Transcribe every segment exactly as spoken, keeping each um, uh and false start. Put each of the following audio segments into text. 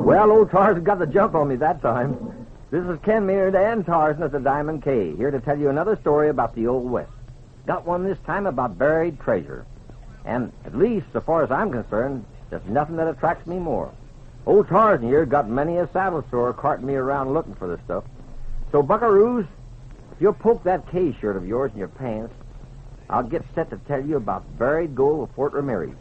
Well, old Tarzan got the jump on me that time. This is Ken Maynard and Tarzan at the Diamond K, here to tell you another story about the Old West. Got one this time about buried treasure. And at least, so far as I'm concerned, there's nothing that attracts me more. Old Tarzan here got many a saddle sore carting me around looking for this stuff. So, buckaroos, if you'll poke that K shirt of yours in your pants, I'll get set to tell you about buried gold of Fort Ramirez.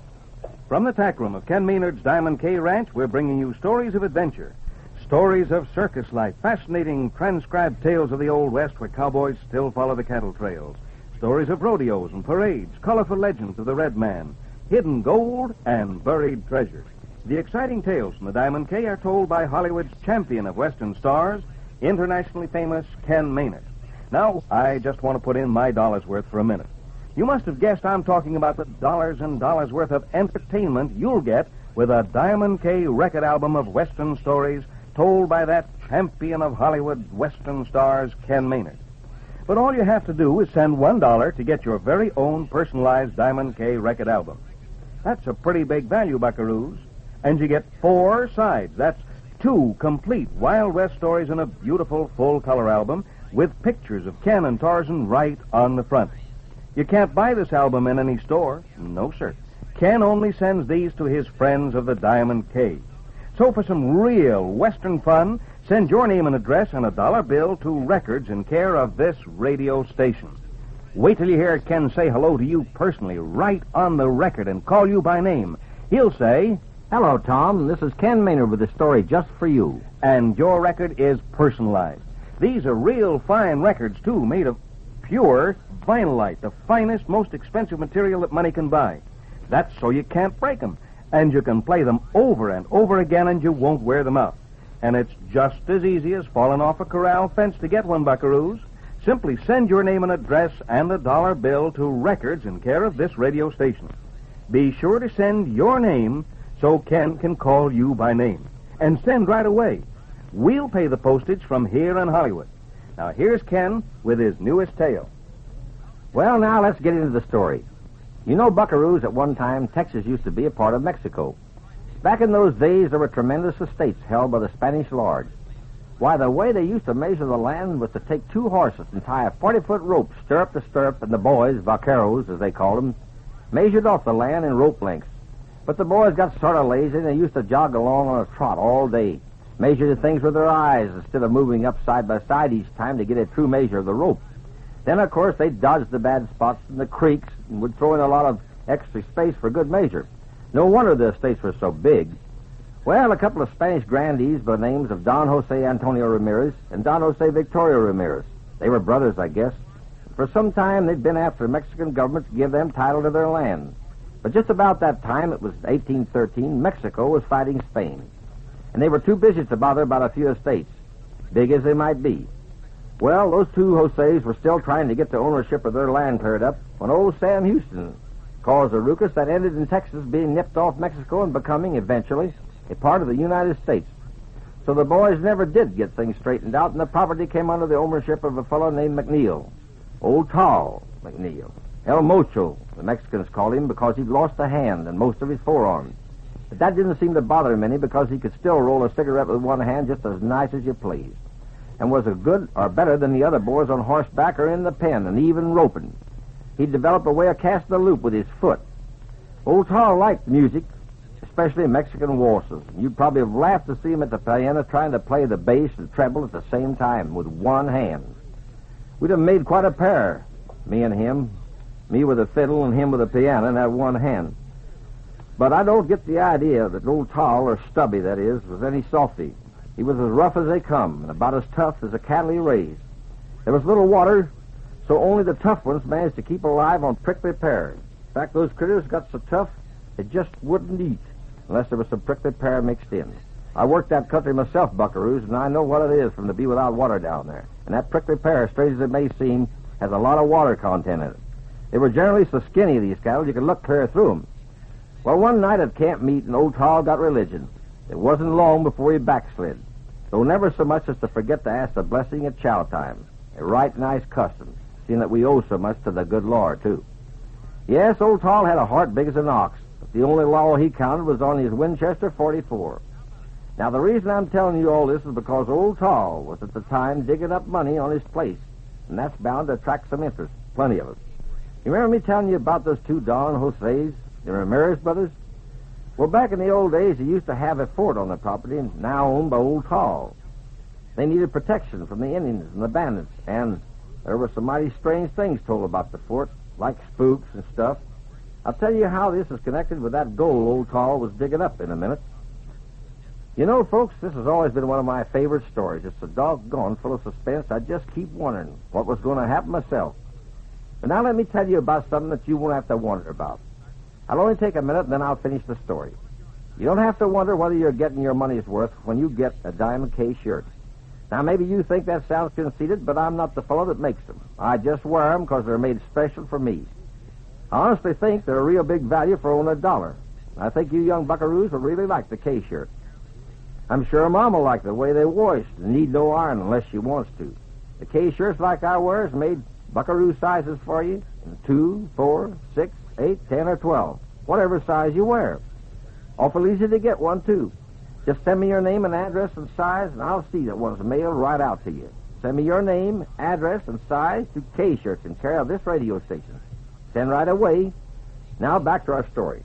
From the tack room of Ken Maynard's Diamond K Ranch, we're bringing you stories of adventure. Stories of circus life, fascinating transcribed tales of the Old West where cowboys still follow the cattle trails. Stories of rodeos and parades, colorful legends of the Red Man, hidden gold, and buried treasure. The exciting tales from the Diamond K are told by Hollywood's champion of Western stars, internationally famous Ken Maynard. Now, I just want to put in my dollar's worth for a minute. You must have guessed I'm talking about the dollars and dollars worth of entertainment you'll get with a Diamond K record album of Western stories told by that champion of Hollywood Western stars, Ken Maynard. But all you have to do is send one dollar to get your very own personalized Diamond K record album. That's a pretty big value, buckaroos. And you get four sides. That's two complete Wild West stories in a beautiful full-color album with pictures of Ken and Tarzan right on the front. You can't buy this album in any store. No, sir. Ken only sends these to his friends of the Diamond K. So for some real Western fun, send your name and address and a dollar bill to Records in care of this radio station. Wait till you hear Ken say hello to you personally, right on the record, and call you by name. He'll say, "Hello, Tom. This is Ken Maynard with a story just for you." And your record is personalized. These are real fine records, too, made of pure vinylite, the finest, most expensive material that money can buy. That's so you can't break them. And you can play them over and over again and you won't wear them out. And it's just as easy as falling off a corral fence to get one, buckaroos. Simply send your name and address and a dollar bill to Records in care of this radio station. Be sure to send your name so Ken can call you by name. And send right away. We'll pay the postage from here in Hollywood. Now, here's Ken with his newest tale. Well, now, let's get into the story. You know, buckaroos, at one time, Texas used to be a part of Mexico. Back in those days, there were tremendous estates held by the Spanish lords. Why, the way they used to measure the land was to take two horses and tie a forty-foot rope stirrup to stirrup, and the boys, vaqueros, as they called them, measured off the land in rope lengths. But the boys got sort of lazy, and they used to jog along on a trot all day, measure the things with their eyes instead of moving up side by side each time to get a true measure of the rope. Then, of course, they dodged the bad spots in the creeks and would throw in a lot of extra space for good measure. No wonder the estates were so big. Well, a couple of Spanish grandees by the names of Don Jose Antonio Ramirez and Don Jose Victorio Ramirez. They were brothers, I guess. For some time, they'd been after the Mexican government to give them title to their land. But just about that time, it was eighteen thirteen, Mexico was fighting Spain. And they were too busy to bother about a few estates, big as they might be. Well, those two Jose's were still trying to get the ownership of their land cleared up when old Sam Houston caused a ruckus that ended in Texas being nipped off Mexico and becoming, eventually, a part of the United States. So the boys never did get things straightened out, and the property came under the ownership of a fellow named McNeil. Old Tall McNeil. El Mocho, the Mexicans called him, because he'd lost a hand and most of his forearm. But that didn't seem to bother him any, because he could still roll a cigarette with one hand just as nice as you please, and was as good or better than the other boys on horseback or in the pen, and even roping. He'd developed a way of casting a loop with his foot. Old Tall liked music, especially Mexican waltzes. You'd probably have laughed to see him at the piano trying to play the bass and treble at the same time with one hand. We'd have made quite a pair, me and him, me with a fiddle and him with a piano in that one hand. But I don't get the idea that old Tall, or Stubby, that is, was any softy. He was as rough as they come, and about as tough as a cattle he raised. There was little water, so only the tough ones managed to keep alive on prickly pear. In fact, those critters got so tough, they just wouldn't eat unless there was some prickly pear mixed in. I worked that country myself, buckaroos, and I know what it is from to be without water down there. And that prickly pear, strange as it may seem, has a lot of water content in it. They were generally so skinny, these cattle, you could look clear through them. Well, one night at camp meeting, old Tall got religion. It wasn't long before he backslid, though never so much as to forget to ask the blessing at chow time. A right nice custom, seeing that we owe so much to the good Lord, too. Yes, old Tall had a heart big as an ox, but the only law he counted was on his Winchester forty-four. Now, the reason I'm telling you all this is because Old Tall was at the time digging up money on his place, and that's bound to attract some interest, plenty of it. You remember me telling you about those two Don Jose's, the Ramirez brothers? Well, back in the old days, they used to have a fort on the property, now owned by Old Tall. They needed protection from the Indians and the bandits, and there were some mighty strange things told about the fort, like spooks and stuff. I'll tell you how this is connected with that gold Old Tall was digging up in a minute. You know, folks, this has always been one of my favorite stories. It's so doggone full of suspense, I just keep wondering what was going to happen myself. But now let me tell you about something that you won't have to wonder about. I'll only take a minute, and then I'll finish the story. You don't have to wonder whether you're getting your money's worth when you get a Diamond K shirt. Now, maybe you think that sounds conceited, but I'm not the fellow that makes them. I just wear them because they're made special for me. I honestly think they're a real big value for only a dollar. I think you young buckaroos will really like the K shirt. I'm sure Mom will like the way they wash and need no iron unless she wants to. The K shirts like I wear is made buckaroo sizes for you in two, four, six, eight, ten, or twelve, whatever size you wear. Awful easy to get one, too. Just send me your name and address and size, and I'll see that one's mailed right out to you. Send me your name, address, and size to K-Shirts in care of this radio station. Send right away. Now back to our story.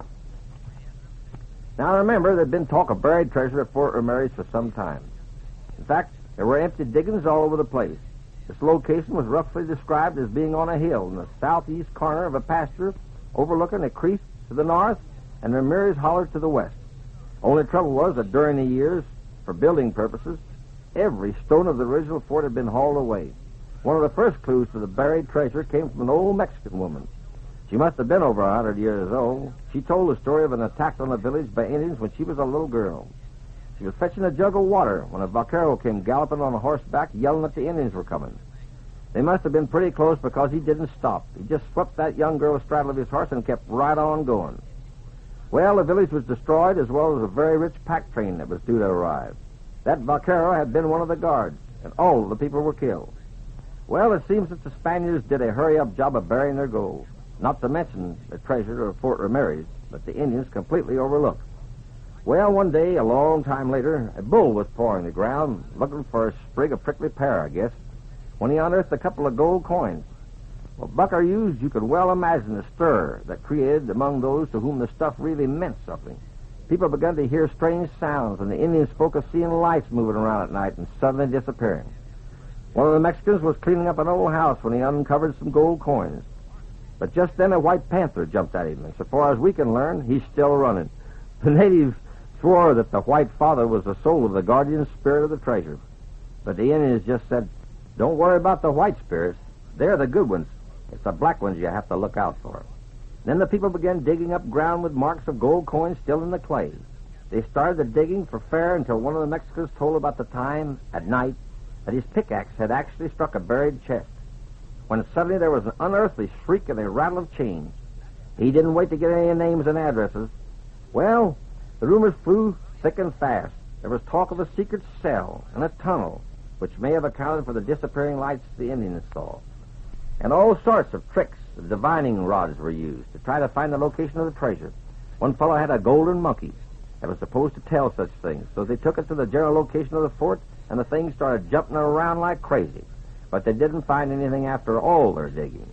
Now remember, there'd been talk of buried treasure at Fort Ramirez for some time. In fact, there were empty diggings all over the place. This location was roughly described as being on a hill in the southeast corner of a pasture overlooking a creek to the north and Ramirez Holler to the west. Only trouble was that during the years, for building purposes, every stone of the original fort had been hauled away. One of the first clues to the buried treasure came from an old Mexican woman. She must have been over a hundred years old. She told the story of an attack on the village by Indians when she was a little girl. She was fetching a jug of water when a vaquero came galloping on a horseback, yelling that the Indians were coming. They must have been pretty close because he didn't stop. He just swept that young girl astraddle of his horse and kept right on going. Well, the village was destroyed as well as a very rich pack train that was due to arrive. That vaquero had been one of the guards, and all of the people were killed. Well, it seems that the Spaniards did a hurry-up job of burying their gold, not to mention the treasure of Fort Ramirez, that the Indians completely overlooked. Well, one day, a long time later, a bull was pawing the ground, looking for a sprig of prickly pear, I guess, when he unearthed a couple of gold coins. Well, buckaroos, you could well imagine the stir that created among those to whom the stuff really meant something. People began to hear strange sounds, and the Indians spoke of seeing lights moving around at night and suddenly disappearing. One of the Mexicans was cleaning up an old house when he uncovered some gold coins. But just then a white panther jumped at him, and so far as we can learn, he's still running. The natives swore that the white father was the soul of the guardian spirit of the treasure. But the Indians just said, "Don't worry about the white spirits. They're the good ones. It's the black ones you have to look out for." Then the people began digging up ground with marks of gold coins still in the clay. They started the digging for fair until one of the Mexicans told about the time, at night, that his pickaxe had actually struck a buried chest, when suddenly there was an unearthly shriek and a rattle of chains. He didn't wait to get any names and addresses. Well, the rumors flew thick and fast. There was talk of a secret cell and a tunnel, which may have accounted for the disappearing lights the Indians saw. And all sorts of tricks of divining rods were used to try to find the location of the treasure. One fellow had a golden monkey that was supposed to tell such things, so they took it to the general location of the fort, and the thing started jumping around like crazy. But they didn't find anything after all their digging.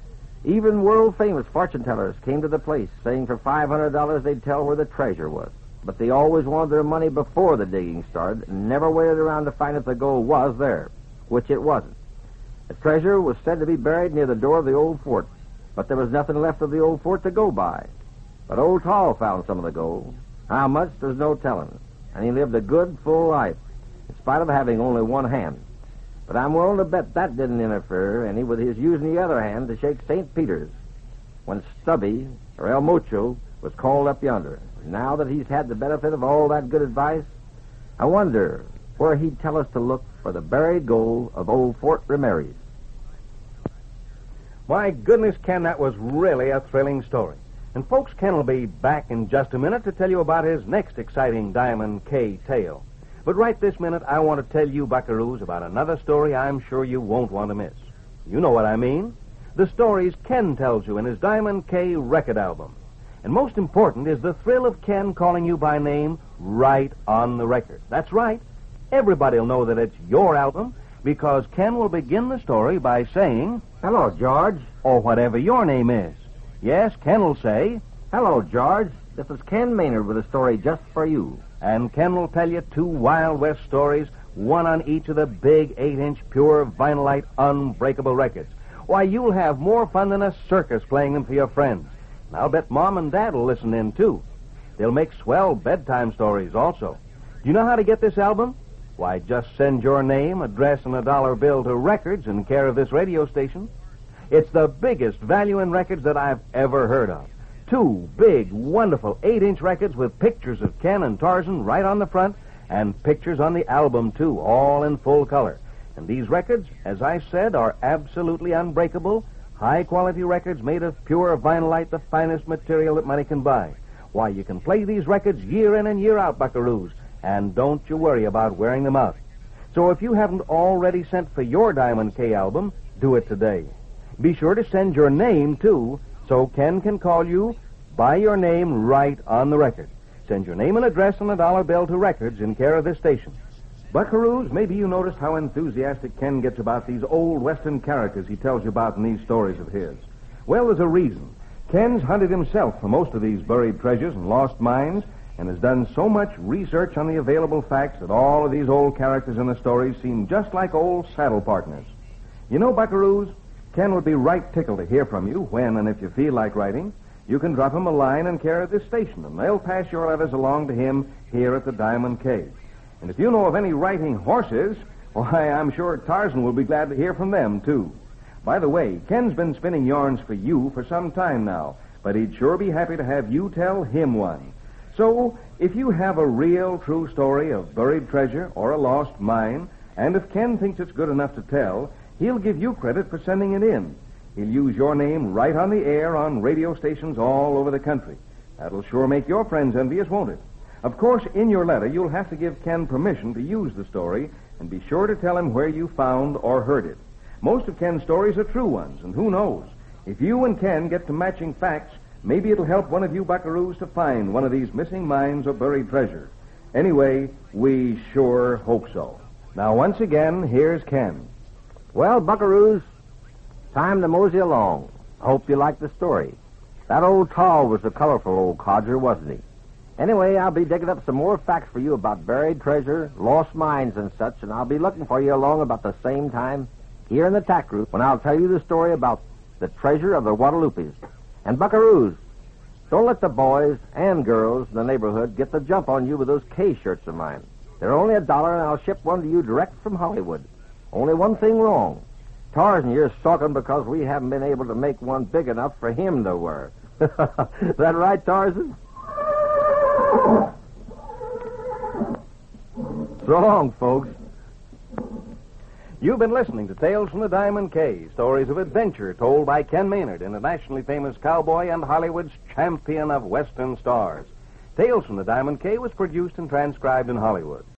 Even world-famous fortune-tellers came to the place, saying for five hundred dollars they'd tell where the treasure was. But they always wanted their money before the digging started and never waited around to find if the gold was there, which it wasn't. The treasure was said to be buried near the door of the old fort, but there was nothing left of the old fort to go by. But Old Tall found some of the gold. How much, there's no telling. And he lived a good, full life, in spite of having only one hand. But I'm willing to bet that didn't interfere any with his using the other hand to shake Saint Peter's when Stubby, or El Mocho, was called up yonder. Now that he's had the benefit of all that good advice, I wonder where he'd tell us to look for the buried gold of old Fort Ramirez. My goodness, Ken, that was really a thrilling story. And folks, Ken will be back in just a minute to tell you about his next exciting Diamond K tale. But right this minute, I want to tell you, buckaroos, about another story I'm sure you won't want to miss. You know what I mean. The stories Ken tells you in his Diamond K record album. And most important is the thrill of Ken calling you by name right on the record. That's right. Everybody will know that it's your album because Ken will begin the story by saying, Hello, George. or whatever your name is. Yes, Ken will say, Hello, George. This is Ken Maynard with a story just for you. and Ken will tell you two Wild West stories, one on each of the big eight-inch pure vinylite unbreakable records. Why, you'll have more fun than a circus playing them for your friends. And I'll bet Mom and Dad will listen in, too. They'll make swell bedtime stories also. Do you know how to get this album? Why, just send your name, address, and a dollar bill to Records in care of this radio station. It's the biggest value in records that I've ever heard of. Two big, wonderful eight-inch records with pictures of Ken and Tarzan right on the front and pictures on the album, too, all in full color. And these records, as I said, are absolutely unbreakable, high-quality records made of pure vinylite, the finest material that money can buy. Why, you can play these records year in and year out, buckaroos, and don't you worry about wearing them out. So if you haven't already sent for your Diamond K album, do it today. Be sure to send your name, too, so Ken can call you by your name right on the record. Send your name and address and a dollar bill to Records in care of this station. Buckaroos, maybe you noticed how enthusiastic Ken gets about these old Western characters he tells you about in these stories of his. Well, there's a reason. Ken's hunted himself for most of these buried treasures and lost mines and has done so much research on the available facts that all of these old characters in the stories seem just like old saddle partners. You know, Buckaroos, Ken would be right tickled to hear from you when and if you feel like writing. You can drop him a line in care of this station, and they'll pass your letters along to him here at the Diamond K. And if you know of any writing horses, why, I'm sure Tarzan will be glad to hear from them, too. By the way, Ken's been spinning yarns for you for some time now, but he'd sure be happy to have you tell him one. So, if you have a real, true story of buried treasure or a lost mine, and if Ken thinks it's good enough to tell, he'll give you credit for sending it in. He'll use your name right on the air on radio stations all over the country. That'll sure make your friends envious, won't it? Of course, in your letter, you'll have to give Ken permission to use the story, and be sure to tell him where you found or heard it. Most of Ken's stories are true ones, and who knows? If you and Ken get to matching facts, maybe it'll help one of you buckaroos to find one of these missing mines or buried treasure. Anyway, we sure hope so. Now, once again, here's Ken. Well, buckaroos, time to mosey along. I hope you like the story. That old tall was a colorful old codger, wasn't he? Anyway, I'll be digging up some more facts for you about buried treasure, lost mines, and such, and I'll be looking for you along about the same time here in the tack room when I'll tell you the story about the treasure of the Guadalupes. And buckaroos, don't let the boys and girls in the neighborhood get the jump on you with those K-shirts of mine. They're only a dollar, and I'll ship one to you direct from Hollywood. Only one thing wrong. Tarzan, you're sulking because we haven't been able to make one big enough for him to wear. Is that right, Tarzan? So long, folks. You've been listening to Tales from the Diamond K, stories of adventure told by Ken Maynard, internationally famous cowboy and Hollywood's champion of Western stars. Tales from the Diamond K was produced and transcribed in Hollywood.